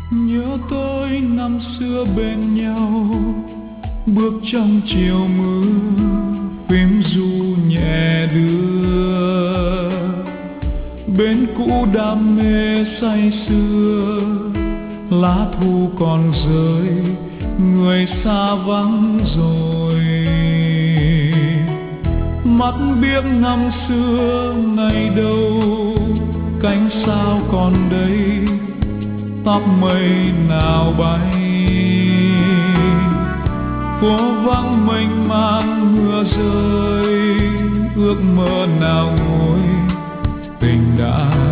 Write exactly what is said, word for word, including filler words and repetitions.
Nhớ tới năm xưa bên nhau, bước trong chiều mưa, phím ru nhẹ đưa. Bên cũ đam mê say sưa, lá thu còn rơi, người xa vắng rồi. Mắt biếc năm xưa ngày đâu, cánh sao còn đây, tóc mây nào bay. Phố vắng mênh mang mưa rơi, ước mơ nào nguôi, tình đã